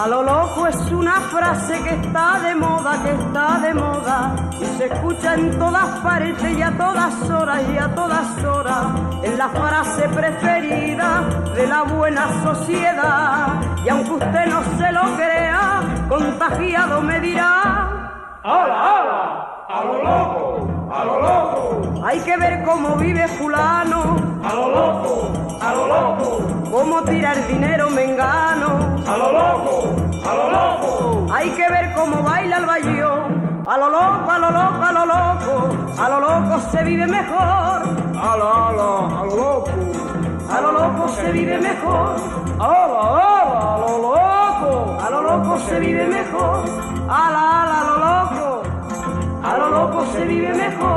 A lo loco es una frase que está de moda, que está de moda, y se escucha en todas partes y a todas horas y a todas horas. Es la frase preferida de la buena sociedad, y aunque usted no se lo crea, contagiado me dirá: ¡Hala, hala! ¡A lo loco! ¡A lo loco! Hay que ver cómo vive fulano, ¡A lo loco! ¡A lo loco! cómo tira el dinero mengano, ¡A lo loco! ¡A lo loco! hay que ver cómo baila el bayón. A lo loco, a lo loco, a lo loco, a lo loco se vive mejor. ¡Hala, hala! ¡A lo loco! A lo loco se vive mejor. ¡Hala, hala! ¡A lo loco! A lo loco se vive mejor. Ala, ala, a lo loco. A lo loco se vive mejor.